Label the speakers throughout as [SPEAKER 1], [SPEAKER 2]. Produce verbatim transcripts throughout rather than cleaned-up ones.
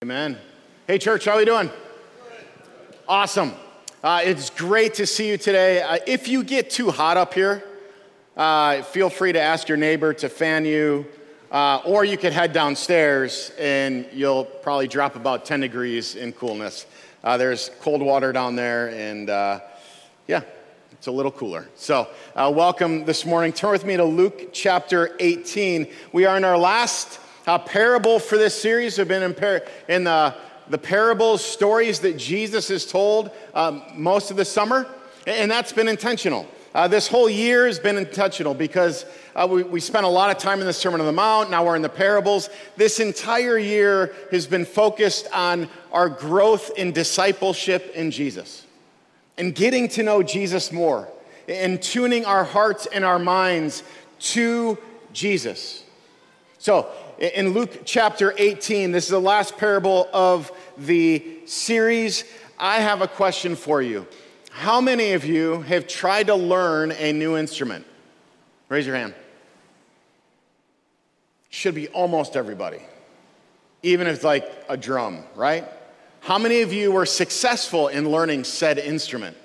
[SPEAKER 1] Amen. Hey, church, how are you doing? Awesome. Uh, it's great to see you today. Uh, if you get too hot up here, uh, feel free to ask your neighbor to fan you, uh, or you could head downstairs and you'll probably drop about ten degrees in coolness. Uh, there's cold water down there, and uh, yeah, it's a little cooler. So uh, welcome this morning. Turn with me to Luke chapter eighteen. We are in our last uh, parable for this series. We've been in, par- in the, the parables, stories that Jesus has told um, most of the summer, and that's been intentional. Uh, this whole year has been intentional because uh, we, we spent a lot of time in the Sermon on the Mount. Now we're in the parables. This entire year has been focused on our growth in discipleship in Jesus and getting to know Jesus more and tuning our hearts and our minds to Jesus. So in Luke chapter eighteen, this is the last parable of the series. I have a question for you. How many of you have tried to learn a new instrument? Raise your hand. Should be almost everybody, even if it's like a drum, right? How many of you were successful in learning said instrument?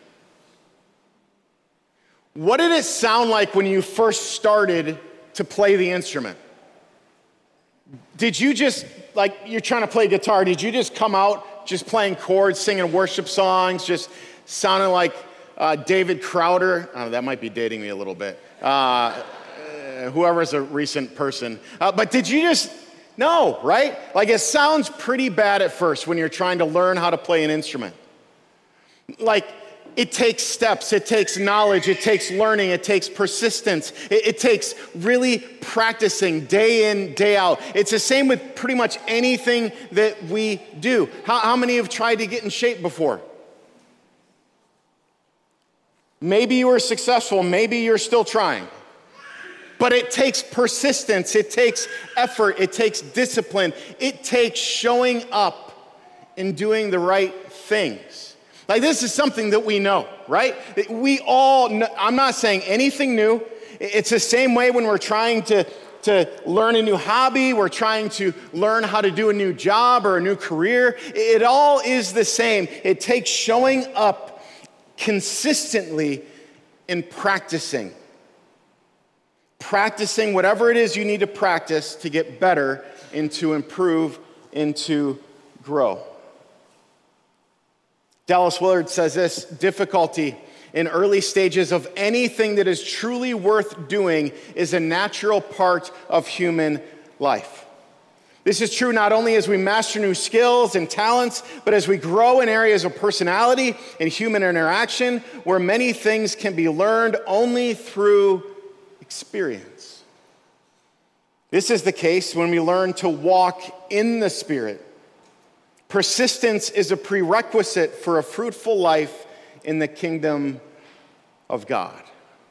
[SPEAKER 1] What did it sound like when you first started to play the instrument? Did you just, like you're trying to play guitar, did you just come out just playing chords, singing worship songs, just sounding like uh, David Crowder? Oh, that might be dating me a little bit. Uh, whoever's a recent person. Uh, but did you just, no, right? Like it sounds pretty bad at first when you're trying to learn how to play an instrument. Like it takes steps, it takes knowledge, it takes learning, it takes persistence, it, it takes really practicing day in, day out. It's the same with pretty much anything that we do. How, how many have tried to get in shape before? Maybe you were successful, maybe you're still trying. But it takes persistence, it takes effort, it takes discipline, it takes showing up and doing the right things. Like this is something that we know, right? We all know, I'm not saying anything new. It's the same way when we're trying to, to learn a new hobby, we're trying to learn how to do a new job or a new career. It all is the same. It takes showing up consistently and practicing. Practicing whatever it is you need to practice to get better and to improve and to grow. Dallas Willard says this: difficulty in early stages of anything that is truly worth doing is a natural part of human life. This is true not only as we master new skills and talents, but as we grow in areas of personality and human interaction, where many things can be learned only through experience. This is the case when we learn to walk in the Spirit. Persistence is a prerequisite for a fruitful life in the kingdom of God.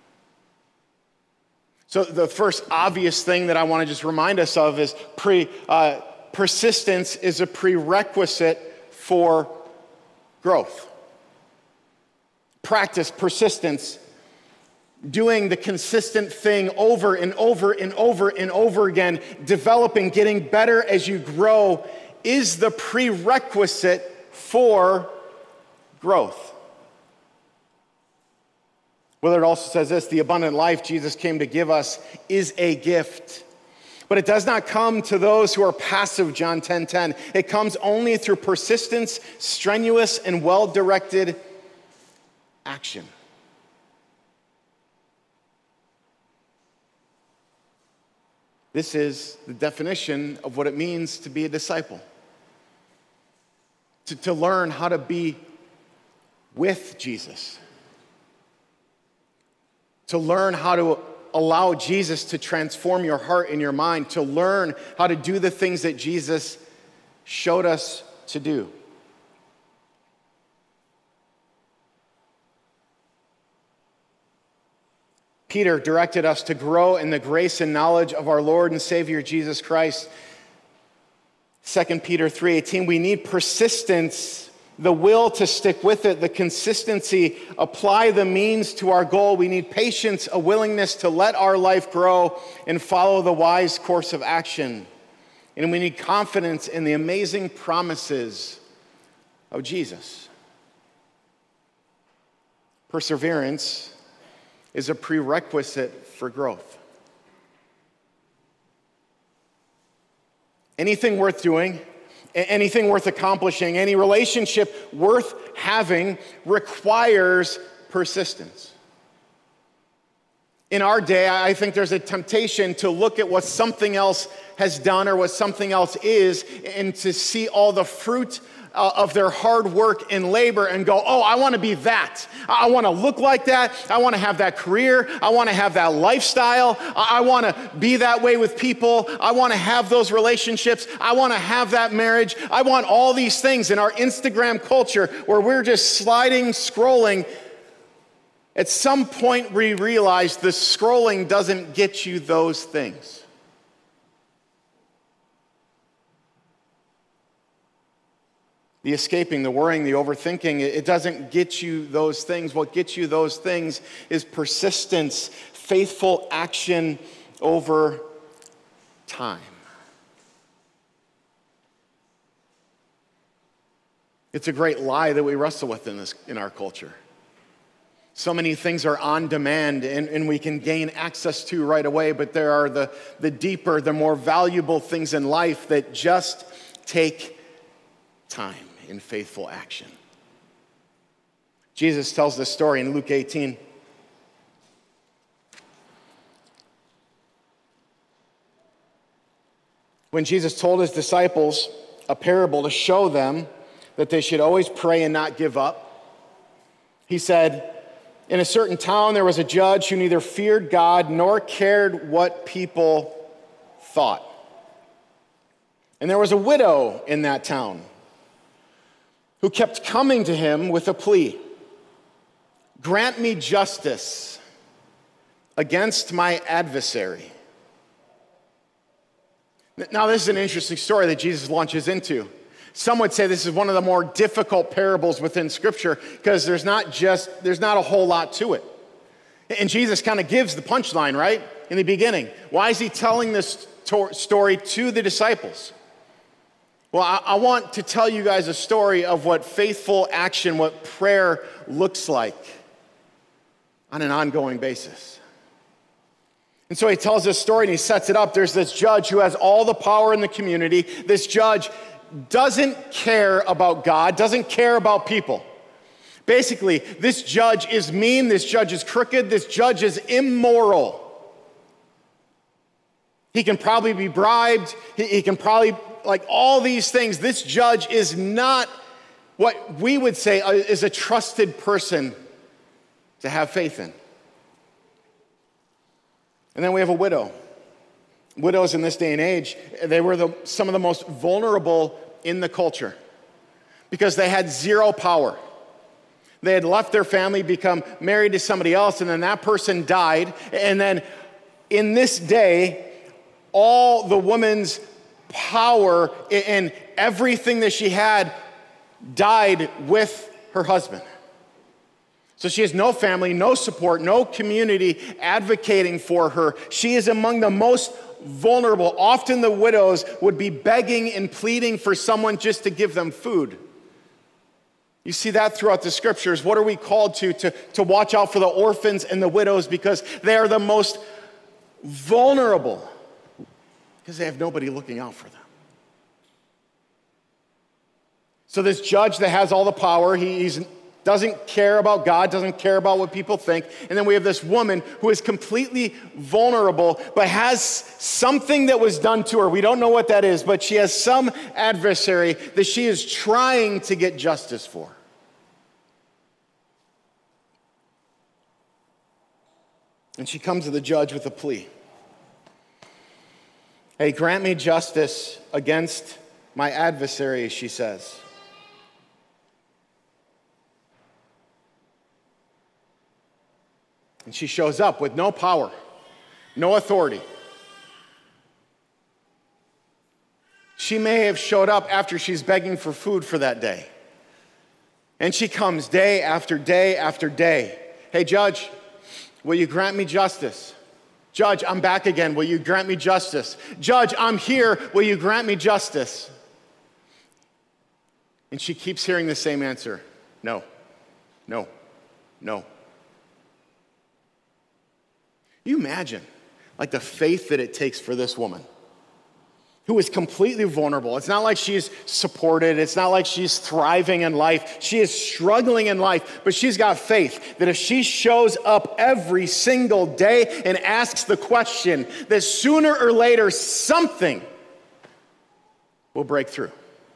[SPEAKER 1] So the first obvious thing that I want to just remind us of is pre, uh, persistence is a prerequisite for growth. Practice, persistence, doing the consistent thing over and over and over and over again, developing, getting better as you grow, is the prerequisite for growth. Willard also says this: the abundant life Jesus came to give us is a gift, but it does not come to those who are passive, John ten ten. It comes only through persistence, strenuous, and well-directed action. This is the definition of what it means to be a disciple. To, to learn how to be with Jesus. To learn how to allow Jesus to transform your heart and your mind. To learn how to do the things that Jesus showed us to do. Peter directed us to grow in the grace and knowledge of our Lord and Savior Jesus Christ. Second Peter three eighteen, we need persistence, the will to stick with it, the consistency, apply the means to our goal. We need patience, a willingness to let our life grow and follow the wise course of action And we need confidence in the amazing promises of Jesus. Perseverance is a prerequisite for growth. Anything worth doing, anything worth accomplishing, any relationship worth having requires persistence. In our day, I think there's a temptation to look at what something else has done or what something else is and to see all the fruit uh, of their hard work and labor and go, oh, I want to be that. I want to look like that. I want to have that career. I want to have that lifestyle. I want to be that way with people. I want to have those relationships. I want to have that marriage. I want all these things in our Instagram culture where we're just sliding, scrolling. At some point, we realize the scrolling doesn't get you those things. The escaping, the worrying, the overthinking, it doesn't get you those things. What gets you those things is persistence, faithful action over time. It's a great lie that we wrestle with in this in our culture. So many things are on demand and, and we can gain access to right away, but there are the, the deeper, the more valuable things in life that just take time in faithful action. Jesus tells this story in Luke eighteen. When Jesus told his disciples a parable to show them that they should always pray and not give up, he said, in a certain town, there was a judge who neither feared God nor cared what people thought. And there was a widow in that town who kept coming to him with a plea. Grant me justice against my adversary. Now, this is an interesting story that Jesus launches into. Some would say this is one of the more difficult parables within Scripture because there's not just, there's not a whole lot to it. And Jesus kind of gives the punchline, right, in the beginning. Why is he telling this to- story to the disciples? Well, I-, I want to tell you guys a story of what faithful action, what prayer looks like on an ongoing basis. And so he tells this story and he sets it up. There's this judge who has all the power in the community. This judge doesn't care about God, doesn't care about people. Basically, this judge is mean, this judge is crooked, this judge is immoral. He can probably be bribed, he, he can probably, like all these things. This judge is not what we would say is a trusted person to have faith in. And then we have a widow. Widows in this day and age, they were the, some of the most vulnerable in the culture because they had zero power. They had left their family, become married to somebody else, and then that person died. And then in this day, all the woman's power and everything that she had died with her husband. So she has no family, no support, no community advocating for her. She is among the most vulnerable. Often the widows would be begging and pleading for someone just to give them food. You see that throughout the scriptures. What are we called to? To, to watch out for the orphans and the widows because they are the most vulnerable because they have nobody looking out for them. So this judge that has all the power, he he's doesn't care about God, doesn't care about what people think. And then we have this woman who is completely vulnerable, but has something that was done to her. We don't know what that is, but she has some adversary that she is trying to get justice for. And she comes to the judge with a plea. Hey, grant me justice against my adversary, she says. And she shows up with no power, no authority. She may have showed up after she's begging for food for that day. And she comes day after day after day. Hey, judge, will you grant me justice? Judge, I'm back again. Will you grant me justice? Judge, I'm here. Will you grant me justice? And she keeps hearing the same answer. No, no, no. You imagine, like, the faith that it takes for this woman, who is completely vulnerable. It's not like she's supported. It's not like she's thriving in life. She is struggling in life, but she's got faith that if she shows up every single day and asks the question, that sooner or later something will break through.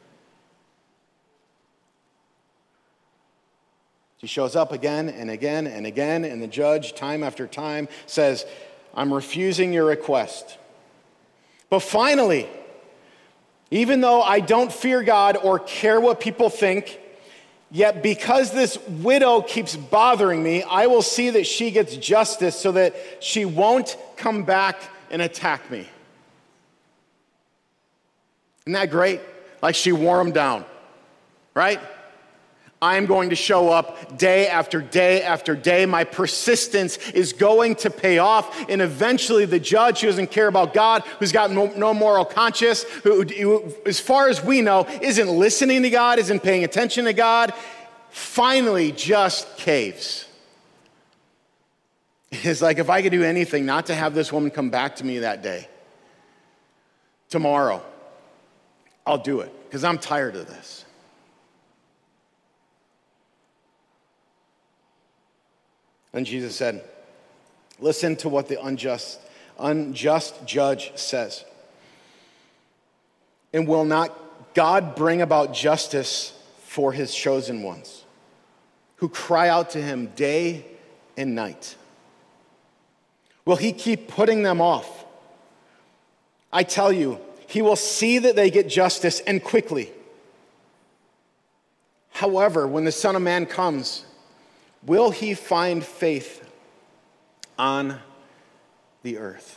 [SPEAKER 1] She shows up again and again and again, and the judge, time after time, says, I'm refusing your request. But finally, even though I don't fear God or care what people think, yet because this widow keeps bothering me, I will see that she gets justice so that she won't come back and attack me. Isn't that great? Like she wore him down, right? I'm going to show up day after day after day. My persistence is going to pay off. And eventually the judge who doesn't care about God, who's got no, no moral conscience, who, who, as far as we know, isn't listening to God, isn't paying attention to God, finally just caves. It's like, if I could do anything not to have this woman come back to me that day, tomorrow, I'll do it, because I'm tired of this. And Jesus said, listen to what the unjust, unjust judge says. And will not God bring about justice for his chosen ones, who cry out to him day and night? Will he keep putting them off? I tell you, he will see that they get justice, and quickly. However, when the Son of Man comes, will he find faith on the earth?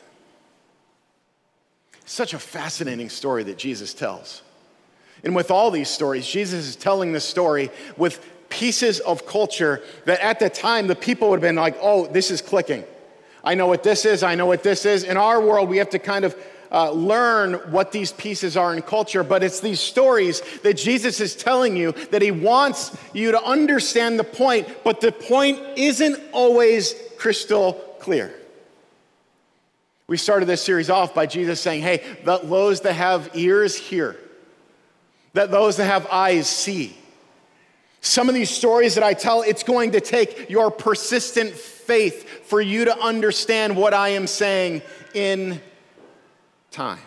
[SPEAKER 1] Such a fascinating story that Jesus tells. And with all these stories, Jesus is telling this story with pieces of culture that at the time the people would have been like, oh, this is clicking. I know what this is, I know what this is. In our world, we have to kind of Uh, learn what these pieces are in culture, but it's these stories that Jesus is telling you that he wants you to understand the point, but the point isn't always crystal clear. We started this series off by Jesus saying, hey, let those that have ears hear, that those that have eyes see. Some of these stories that I tell, it's going to take your persistent faith for you to understand what I am saying in time.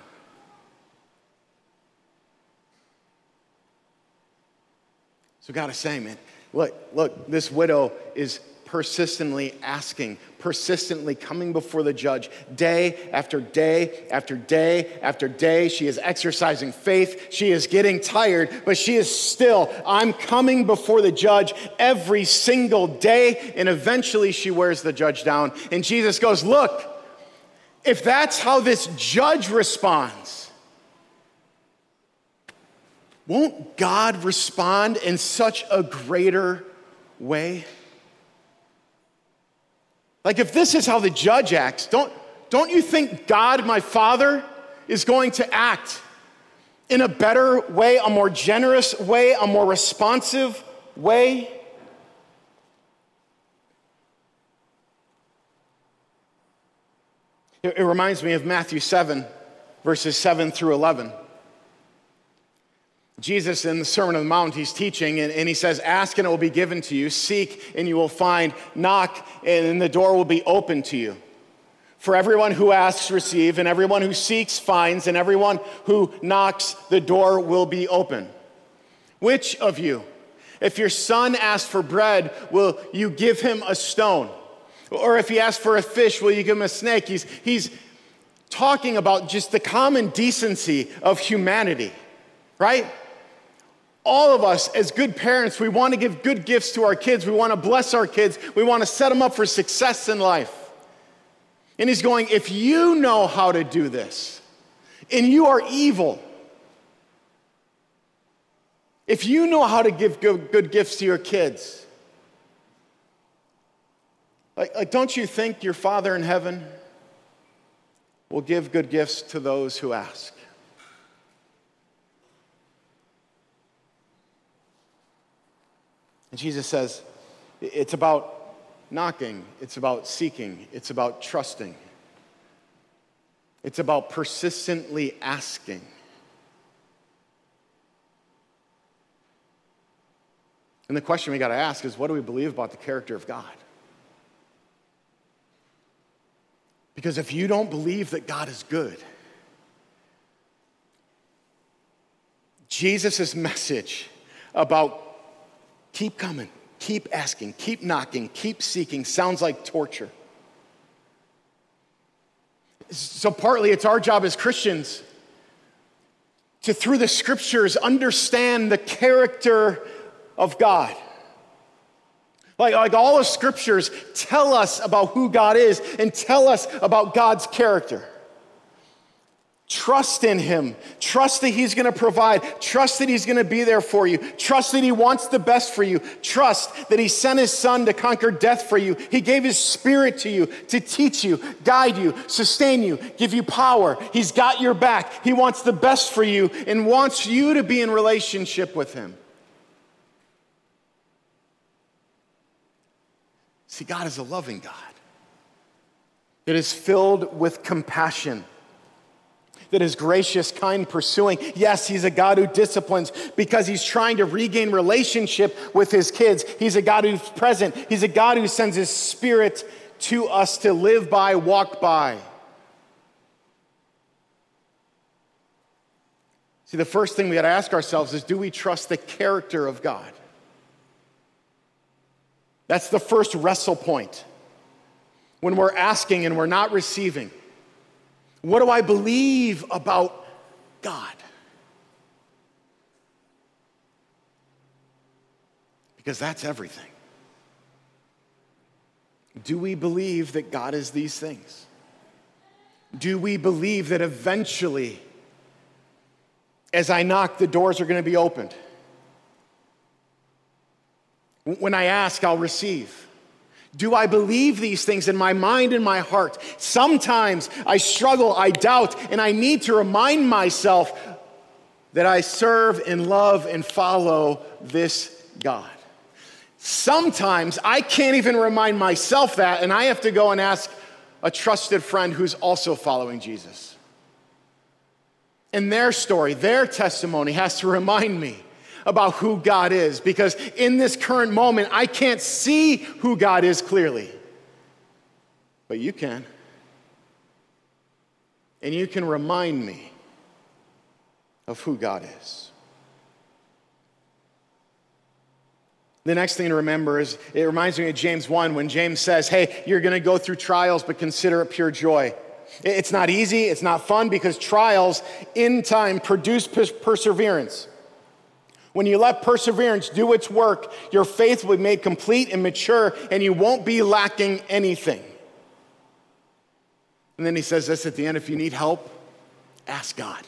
[SPEAKER 1] So God is saying, man, look, look, this widow is persistently asking, persistently coming before the judge day after day after day after day. She is exercising faith. She is getting tired, but she is still, I'm coming before the judge every single day. And eventually she wears the judge down. And Jesus goes, look, if that's how this judge responds, won't God respond in such a greater way? Like, if this is how the judge acts, don't, don't you think God, my Father, is going to act in a better way, a more generous way, a more responsive way? It, it reminds me of Matthew seven, verses seven through eleven. Jesus, in the Sermon on the Mount, he's teaching, and, and he says, ask and it will be given to you. Seek and you will find. Knock and the door will be open to you. For everyone who asks, receive, and everyone who seeks, finds, and everyone who knocks, the door will be open. Which of you, if your son asks for bread, will you give him a stone? Or if he asks for a fish, will you give him a snake? He's, he's talking about just the common decency of humanity, right? All of us, as good parents, we want to give good gifts to our kids. We want to bless our kids. We want to set them up for success in life. And he's going, if you know how to do this, and you are evil, if you know how to give good, good gifts to your kids, like, like, don't you think your Father in heaven will give good gifts to those who ask. And Jesus says, it's about knocking, it's about seeking, it's about trusting. It's about persistently asking. And the question we got to ask is, what do we believe about the character of God? Because if you don't believe that God is good, Jesus' message about keep coming, keep asking, keep knocking, keep seeking sounds like torture. So partly it's our job as Christians to, through the scriptures, understand the character of God. Like, like all the scriptures tell us about who God is and tell us about God's character. Trust in him. Trust that he's going to provide. Trust that he's going to be there for you. Trust that he wants the best for you. Trust that he sent his son to conquer death for you. He gave his spirit to you to teach you, guide you, sustain you, give you power. He's got your back. He wants the best for you and wants you to be in relationship with him. See, God is a loving God that is filled with compassion, that is gracious, kind, pursuing. Yes, he's a God who disciplines because he's trying to regain relationship with his kids. He's a God who's present. He's a God who sends his spirit to us to live by, walk by. See, the first thing we got to ask ourselves is, do we trust the character of God? That's the first wrestle point. When we're asking and we're not receiving, what do I believe about God? Because that's everything. Do we believe that God is these things? Do we believe that eventually, as I knock, the doors are going to be opened? When I ask, I'll receive. Do I believe these things in my mind and my heart? Sometimes I struggle, I doubt, and I need to remind myself that I serve and love and follow this God. Sometimes I can't even remind myself that, and I have to go and ask a trusted friend who's also following Jesus. And their story, their testimony has to remind me about who God is, because in this current moment, I can't see who God is clearly. But you can. And you can remind me of who God is. The next thing to remember is, it reminds me of James one, when James says, hey, you're going to go through trials, but consider it pure joy. It's not easy, it's not fun, because trials in time produce perseverance. When you let perseverance do its work, your faith will be made complete and mature, and you won't be lacking anything. And then he says this at the end, if you need help, ask God.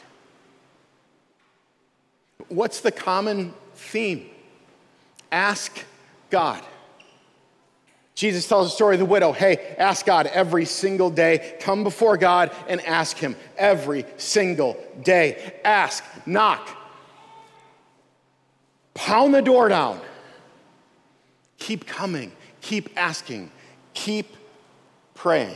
[SPEAKER 1] What's the common theme? Ask God. Jesus tells the story of the widow. Hey, ask God every single day. Come before God and ask him every single day. Ask, knock. Pound the door down. Keep coming. Keep asking. Keep praying.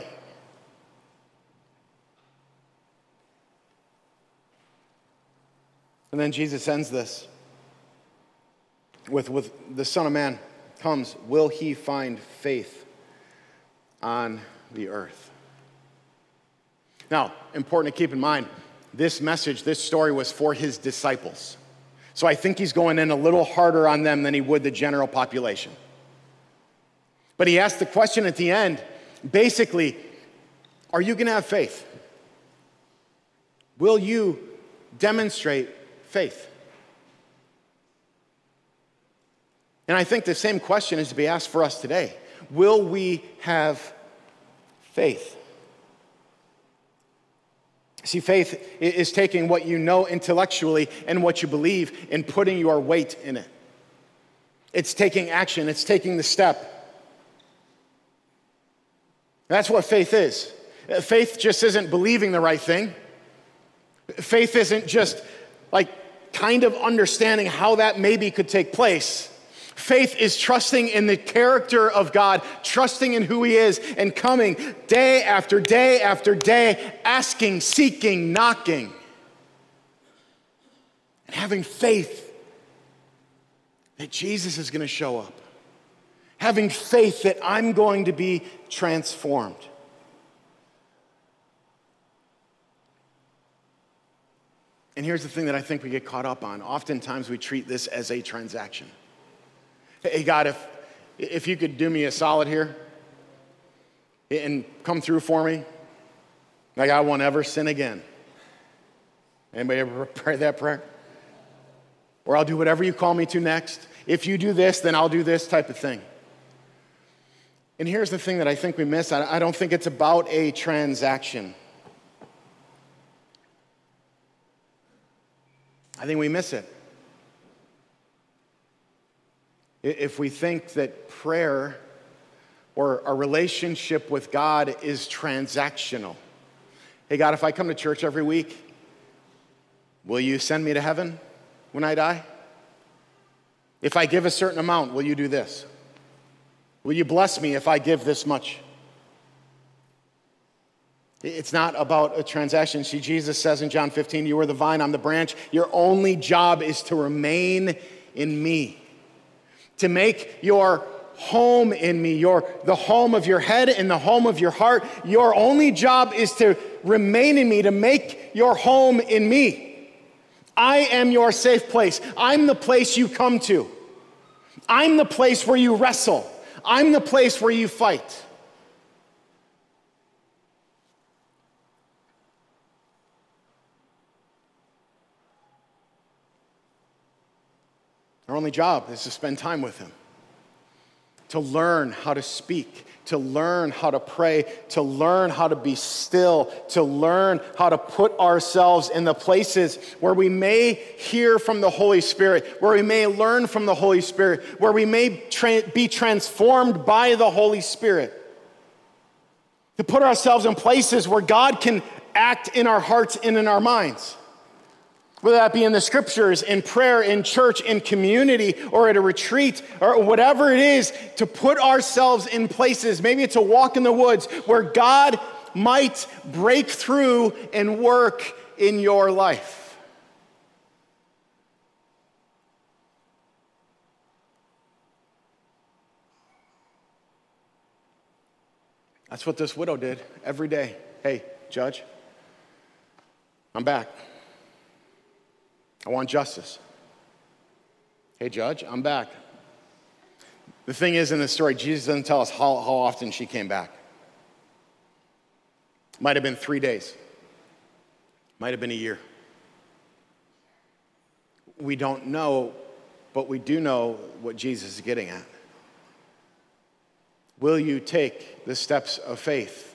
[SPEAKER 1] And then Jesus ends this with, with the Son of Man comes. Will he find faith on the earth? Now, important to keep in mind, this message, this story was for his disciples. So I think he's going in a little harder on them than he would the general population. But he asked the question at the end, basically, are you going to have faith? Will you demonstrate faith? And I think the same question is to be asked for us today. Will we have faith? See, faith is taking what you know intellectually and what you believe and putting your weight in it. It's taking action. It's taking the step. That's what faith is. Faith just isn't believing the right thing. Faith isn't just like kind of understanding how that maybe could take place. Faith is trusting in the character of God, trusting in who he is, and coming day after day after day, asking, seeking, knocking, and having faith that Jesus is going to show up. Having faith that I'm going to be transformed. And here's the thing that I think we get caught up on. Oftentimes we treat this as a transaction. Hey, God, if, if you could do me a solid here and come through for me, like I won't ever sin again. Anybody ever pray that prayer? Or I'll do whatever you call me to next. If you do this, then I'll do this type of thing. And here's the thing that I think we miss. I don't think it's about a transaction. I think we miss it. If we think that prayer or a relationship with God is transactional. Hey, God, if I come to church every week, will you send me to heaven when I die? If I give a certain amount, will you do this? Will you bless me if I give this much? It's not about a transaction. See, Jesus says in John fifteen, you are the vine, I'm the branch. Your only job is to remain in me. To make your home in me, your, the home of your head and the home of your heart. Your only job is to remain in me, to make your home in me. I am your safe place. I'm the place you come to. I'm the place where you wrestle. I'm the place where you fight. Our only job is to spend time with him, to learn how to speak, to learn how to pray, to learn how to be still, to learn how to put ourselves in the places where we may hear from the Holy Spirit, where we may learn from the Holy Spirit, where we may tra- be transformed by the Holy Spirit. To put ourselves in places where God can act in our hearts and in our minds. Whether that be in the scriptures, in prayer, in church, in community, or at a retreat, or whatever it is, to put ourselves in places, maybe it's a walk in the woods, where God might break through and work in your life. That's what this widow did every day. Hey, judge, I'm back. I want justice. Hey, judge, I'm back. The thing is, in this story, Jesus doesn't tell us how, how often she came back. Might have been three days. Might have been a year. We don't know, but we do know what Jesus is getting at. Will you take the steps of faith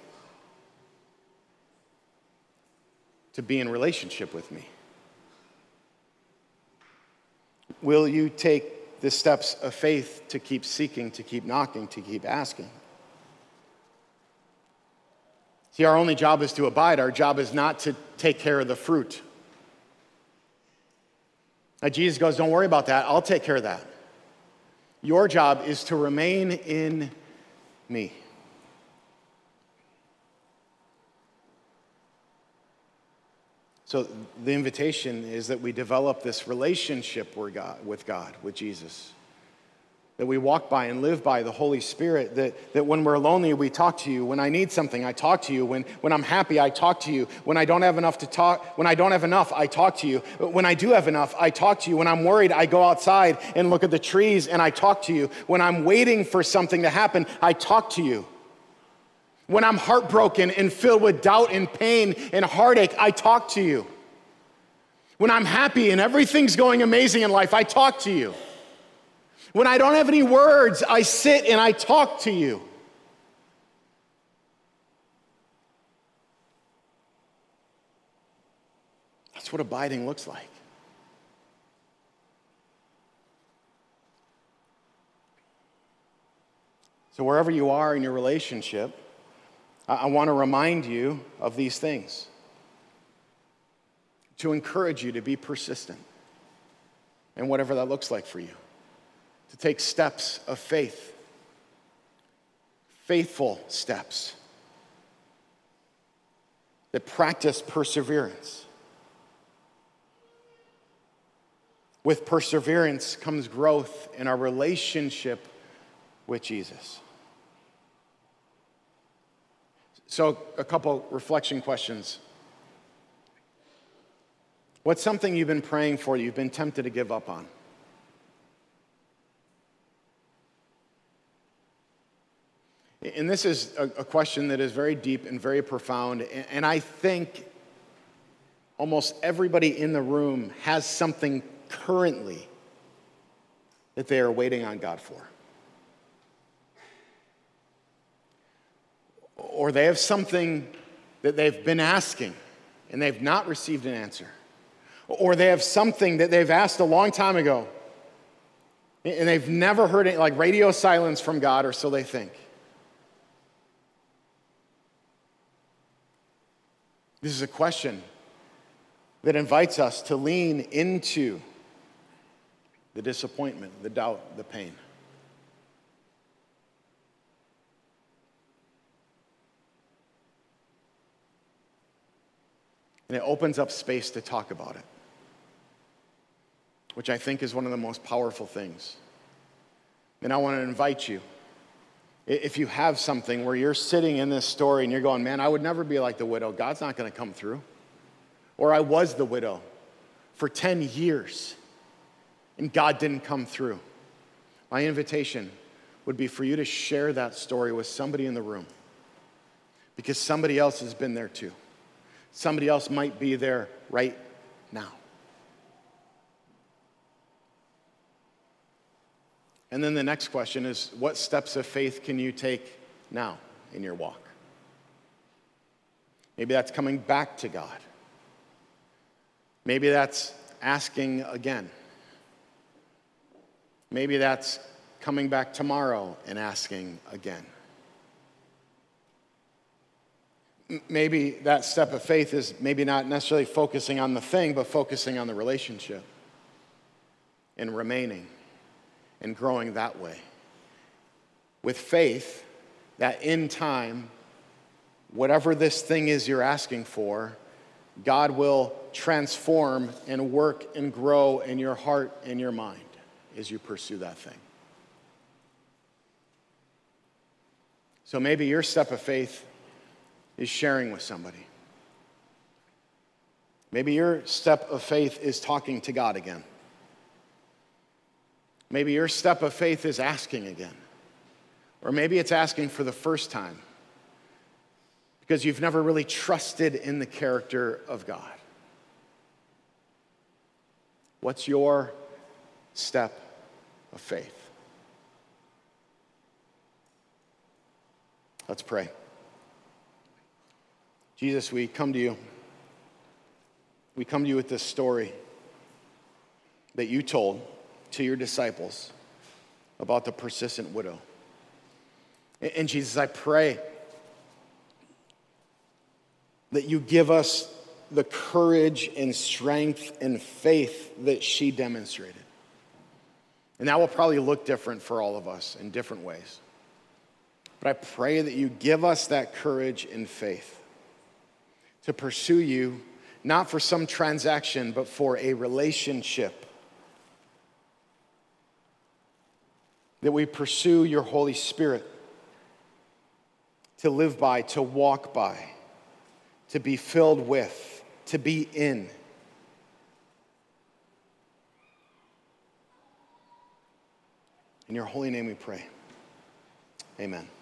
[SPEAKER 1] to be in relationship with me? Will you take the steps of faith to keep seeking, to keep knocking, to keep asking? See, our only job is to abide. Our job is not to take care of the fruit. Now, Jesus goes, don't worry about that. I'll take care of that. Your job is to remain in me. So the invitation is that we develop this relationship with God, with God, with Jesus. That we walk by and live by the Holy Spirit. That, that when we're lonely, we talk to you. When I need something, I talk to you. When, when I'm happy, I talk to you. When I don't have enough to talk, when I don't have enough, I talk to you. When I do have enough, I talk to you. When I'm worried, I go outside and look at the trees and I talk to you. When I'm waiting for something to happen, I talk to you. When I'm heartbroken and filled with doubt and pain and heartache, I talk to you. When I'm happy and everything's going amazing in life, I talk to you. When I don't have any words, I sit and I talk to you. That's what abiding looks like. So wherever you are in your relationship, I, I want to remind you of these things, to encourage you to be persistent, and whatever that looks like for you, to take steps of faith, faithful steps that practice perseverance. With perseverance comes growth in our relationship with Jesus. So, a couple reflection questions. What's something you've been praying for, you've been tempted to give up on? And this is a, a question that is very deep and very profound, and, and I think almost everybody in the room has something currently that they are waiting on God for. Or they have something that they've been asking and they've not received an answer. Or they have something that they've asked a long time ago and they've never heard it, like radio silence from God, or so they think. This is a question that invites us to lean into the disappointment, the doubt, the pain. And it opens up space to talk about it, which I think is one of the most powerful things. And I want to invite you, if you have something where you're sitting in this story and you're going, man, I would never be like the widow. God's not going to come through. Or I was the widow for ten years. And God didn't come through. My invitation would be for you to share that story with somebody in the room, because somebody else has been there too. Somebody else might be there right now. And then the next question is, what steps of faith can you take now in your walk? Maybe that's coming back to God. Maybe that's asking again. Maybe that's coming back tomorrow and asking again. Maybe that step of faith is maybe not necessarily focusing on the thing, but focusing on the relationship and remaining and growing that way. With faith, that in time, whatever this thing is you're asking for, God will transform and work and grow in your heart and your mind as you pursue that thing. So maybe your step of faith is sharing with somebody. Maybe your step of faith is talking to God again. Maybe your step of faith is asking again. Or maybe it's asking for the first time because you've never really trusted in the character of God. What's your step of faith? Let's pray. Jesus, we come to you. We come to you with this story that you told to your disciples about the persistent widow. And Jesus, I pray that you give us the courage and strength and faith that she demonstrated. And that will probably look different for all of us in different ways. But I pray that you give us that courage and faith to pursue you, not for some transaction, but for a relationship. That we pursue your Holy Spirit to live by, to walk by, to be filled with, to be in. In your holy name we pray. Amen.